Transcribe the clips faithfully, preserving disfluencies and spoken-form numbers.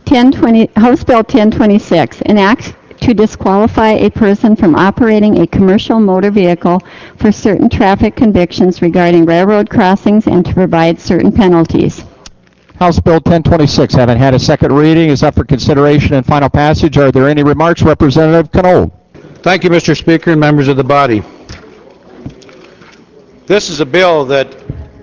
ten twenty, House Bill ten twenty-six, an act to disqualify a person from operating a commercial motor vehicle for certain traffic convictions regarding railroad crossings and to provide certain penalties. House Bill ten twenty-six, having had a second reading, is up for consideration and final passage. Are there any remarks? Representative Knoll. Thank you, Mister Speaker and members of the body. This is a bill that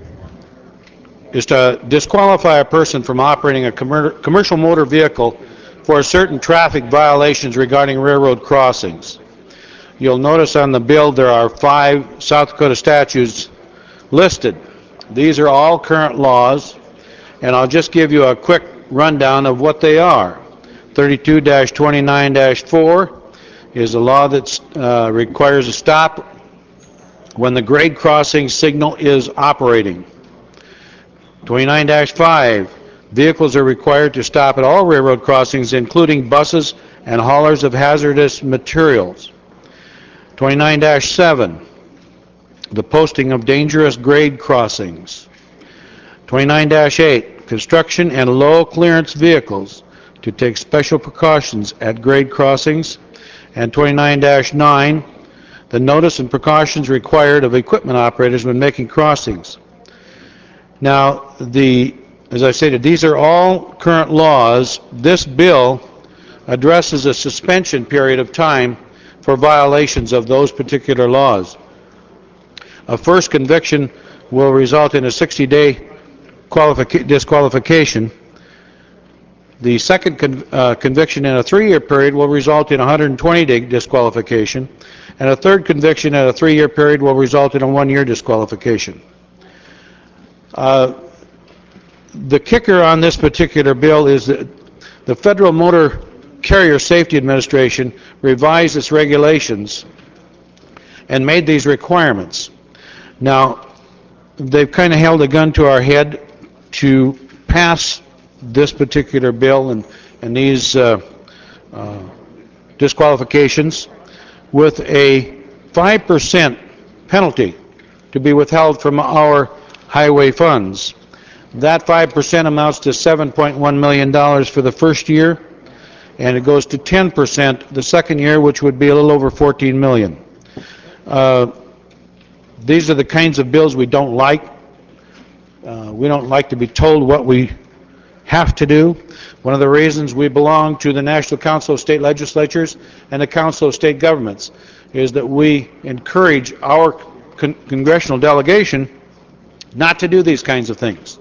is to disqualify a person from operating a commer commercial motor vehicle for certain traffic violations regarding railroad crossings. You'll notice on the bill there are five South Dakota statutes listed. These are all current laws, and I'll just give you a quick rundown of what they are. thirty-two dash twenty-nine dash four is a law that uh, requires a stop when the grade crossing signal is operating. twenty-nine dash five, vehicles are required to stop at all railroad crossings, including buses and haulers of hazardous materials. twenty-nine dash seven, the posting of dangerous grade crossings. twenty-nine dash eight, construction and low clearance vehicles to take special precautions at grade crossings. And twenty-nine dash nine, the notice and precautions required of equipment operators when making crossings. Now, the, as I stated, these are all current laws. This bill addresses a suspension period of time for violations of those particular laws. A first conviction will result in a sixty day disqualification. The second con uh, conviction in a three-year period will result in a one hundred twenty day disqualification, and a third conviction in a three-year period will result in a one-year disqualification. Uh, the kicker on this particular bill is that the Federal Motor Carrier Safety Administration revised its regulations and made these requirements. Now, they've kind of held a gun to our head to pass this particular bill and, and these uh, uh, disqualifications with a five percent penalty to be withheld from our highway funds. That five percent amounts to seven point one million dollars for the first year, and it goes to ten percent the second year, which would be a little over fourteen million dollars. Uh, these are the kinds of bills we don't like. Uh, we don't like to be told what we have to do. One of the reasons we belong to the National Council of State Legislatures and the Council of State Governments is that we encourage our con congressional delegation not to do these kinds of things.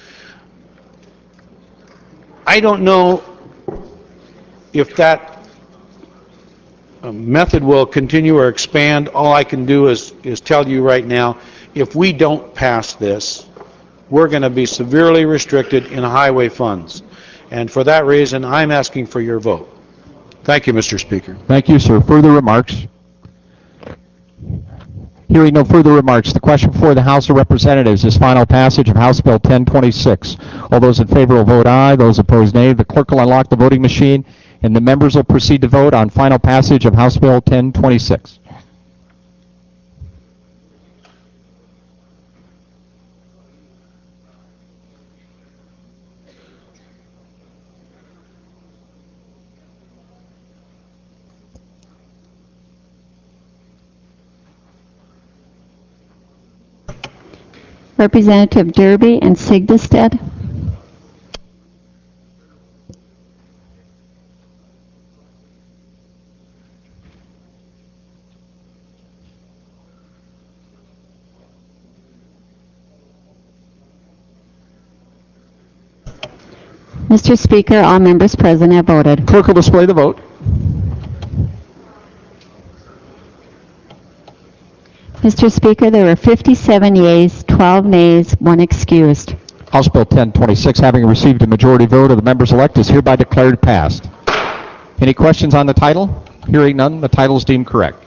I don't know if that uh, method will continue or expand. All I can do is, is tell you right now, if we don't pass this, we're going to be severely restricted in highway funds. And for that reason, I'm asking for your vote. Thank you, Mister Speaker. Thank you, sir. Further remarks? Hearing no further remarks, the question before the House of Representatives is final passage of House Bill ten twenty-six. All those in favor will vote aye. Those opposed, nay. The clerk will unlock the voting machine, and the members will proceed to vote on final passage of House Bill ten twenty-six. Representative Derby and Sigdestead. Mister Speaker, all members present have voted. Clerk will display the vote. Mister Speaker, there were fifty-seven yeas, twelve nays, one excused. House Bill ten twenty-six, having received a majority vote of the members elect, is hereby declared passed. Any questions on the title? Hearing none, the title is deemed correct.